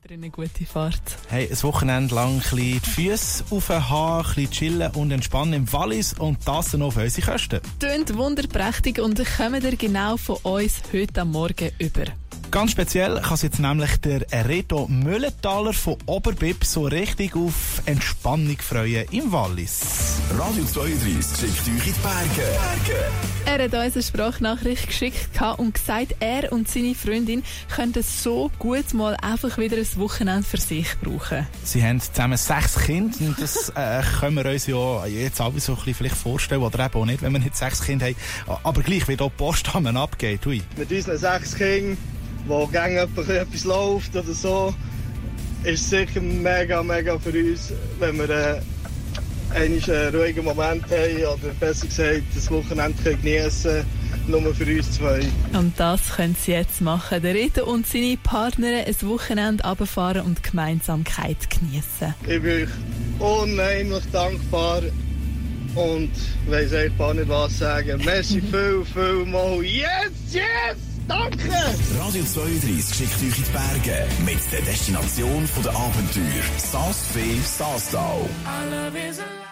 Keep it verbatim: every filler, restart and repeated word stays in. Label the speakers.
Speaker 1: für eine gute Fahrt.
Speaker 2: Hey, ein Wochenende lang ein bisschen die Füße aufhaben, ein bisschen chillen und entspannen im Wallis und das dann auf unsere Kosten.
Speaker 1: Tönt wunderprächtig und kommen ihr genau von uns heute am Morgen über.
Speaker 2: Ganz speziell kann sich jetzt nämlich der Reto Müllenthaler von Oberbib so richtig auf Entspannung freuen im Wallis.
Speaker 3: Radio zweiunddreissig schickt euch in die Berge. Berge.
Speaker 1: Er hat uns eine Sprachnachricht geschickt und gesagt, er und seine Freundin könnten so gut mal einfach wieder ein Wochenende für sich brauchen.
Speaker 2: Sie haben zusammen sechs Kinder und das äh, können wir uns ja jetzt alle so ein bisschen vielleicht vorstellen, oder eben auch nicht, wenn wir nicht sechs Kinder haben. Aber gleich, wie hier die Post abgeht. Ui.
Speaker 4: Mit unseren sechs Kindern, wo gerne etwas läuft oder so, ist es sicher mega, mega für uns, wenn wir äh, einen ruhigen Moment haben oder besser gesagt, das Wochenende geniessen können, nur für uns zwei.
Speaker 1: Und das können sie jetzt machen. Der Reto und seine Partner ein Wochenende runterfahren und Gemeinsamkeit geniessen.
Speaker 4: Ich bin euch unheimlich dankbar und weiss einfach nicht, was sagen. Merci viel, viel mal. Yes, yes! Danke!
Speaker 3: Radio zweiunddreissig schickt euch in die Berge mit der Destination der Abenteuer. Saas-Fee Saastal.